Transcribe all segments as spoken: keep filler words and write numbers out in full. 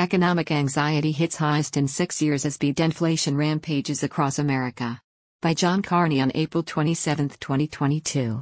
Economic anxiety hits highest in six years as beat inflation rampages across America. By John Carney on April twenty-seventh, twenty twenty-two.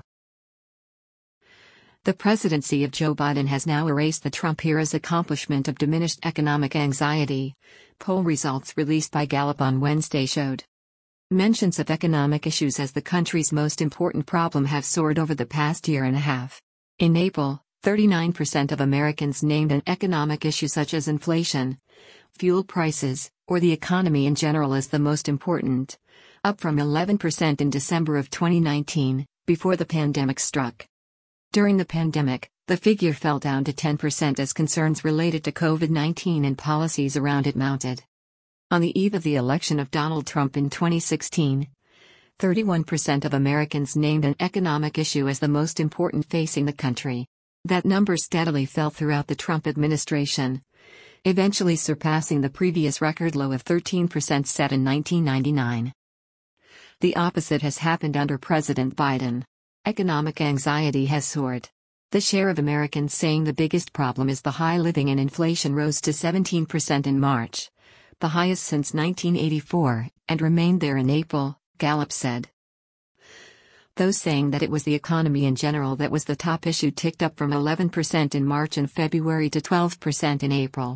The presidency of Joe Biden has now erased the Trump era's accomplishment of diminished economic anxiety, poll results released by Gallup on Wednesday showed. Mentions of economic issues as the country's most important problem have soared over the past year and a half. In April, thirty-nine percent of Americans named an economic issue such as inflation, fuel prices, or the economy in general as the most important, up from eleven percent in December of twenty nineteen, before the pandemic struck. During the pandemic, the figure fell down to ten percent as concerns related to COVID nineteen and policies around it mounted. On the eve of the election of Donald Trump in twenty sixteen, thirty-one percent of Americans named an economic issue as the most important facing the country. That number steadily fell throughout the Trump administration, eventually surpassing the previous record low of thirteen percent set in nineteen ninety-nine. The opposite has happened under President Biden. Economic anxiety has soared. The share of Americans saying the biggest problem is the high living and inflation rose to seventeen percent in March, the highest since nineteen eighty-four, and remained there in April, Gallup said. Those saying that it was the economy in general that was the top issue ticked up from eleven percent in March and February to twelve percent in April.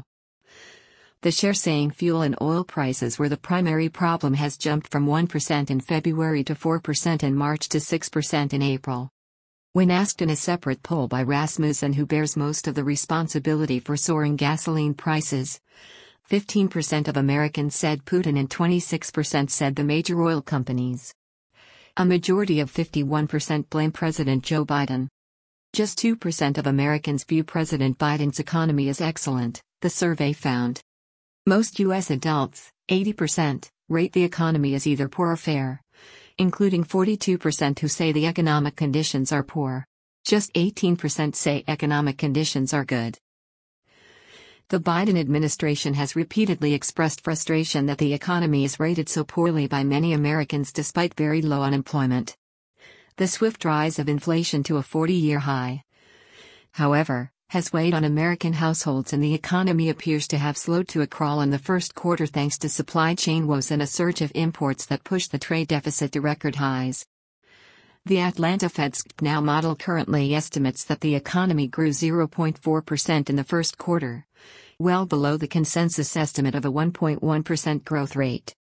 The share saying fuel and oil prices were the primary problem has jumped from one percent in February to four percent in March to six percent in April. When asked in a separate poll by Rasmussen who bears most of the responsibility for soaring gasoline prices, fifteen percent of Americans said Putin and twenty-six percent said the major oil companies. A majority of fifty-one percent blame President Joe Biden. Just two percent of Americans view President Biden's economy as excellent, the survey found. Most U S adults, eighty percent, rate the economy as either poor or fair, including forty-two percent who say the economic conditions are poor. Just eighteen percent say economic conditions are good. The Biden administration has repeatedly expressed frustration that the economy is rated so poorly by many Americans despite very low unemployment. The swift rise of inflation to a forty-year high, however, has weighed on American households and the economy appears to have slowed to a crawl in the first quarter thanks to supply chain woes and a surge of imports that pushed the trade deficit to record highs. The Atlanta Fed's Now model currently estimates that the economy grew zero point four percent in the first quarter, well below the consensus estimate of a one point one percent growth rate.